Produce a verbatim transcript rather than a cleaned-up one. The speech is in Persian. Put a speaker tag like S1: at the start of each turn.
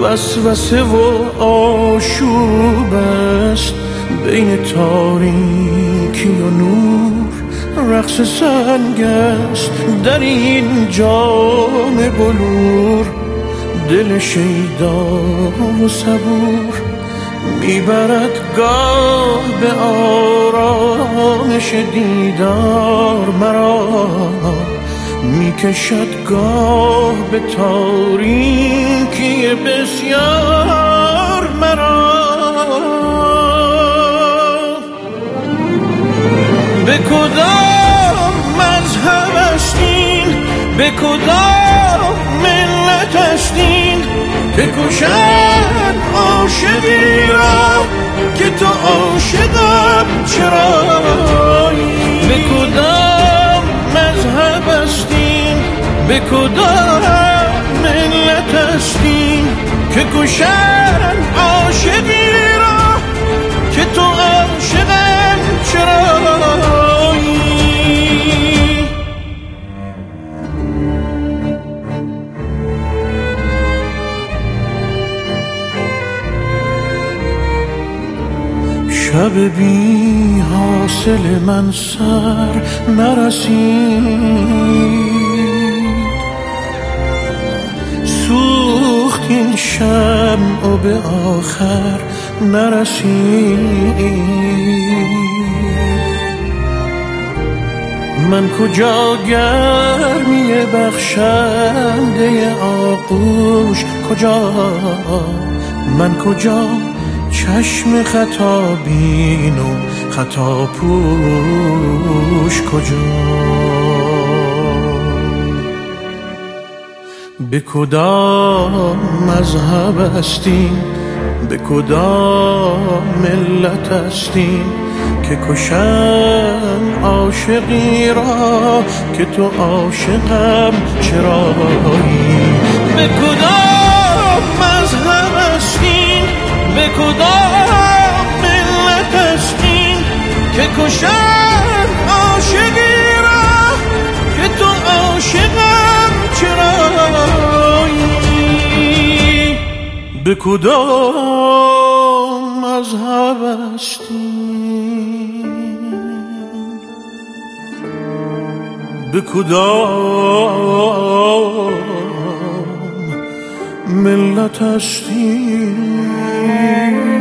S1: وسوسه و آشوب است بین تاریکی و نور. رقص سنگ است در این جام بلور. دل شیدا و صبور میبرد گاه به آرامش دیدار مرا. میکشد گاه به تاریکی بسیار مرا. به کدام مذهب هستین، به کدام ملت هستین که کشن عاشقی را که تو عاشقم چرایی؟ به کدام مذهب هستین، به کدام ملت هستین که کشن عاشقی را که تو عاشقم چرایی؟ شب بی حاصل من سر نرسید. سوخت این شمع و به آخر نرسید. من کجا گرمی بخشنده آغوش، کجا من کجا چشم خطا بین و خطا پوش کجا؟ به کدام مذهب هستین، به کدام ملت هستین که کشن عاشقی را که تو عاشقم چرایی؟ به کدام مذهب هستین، به کدام ملت هستین که کشن عاشقی را که تو عاشقم چرایی؟ به کدام مذهب هستین، به کدام ملت هستین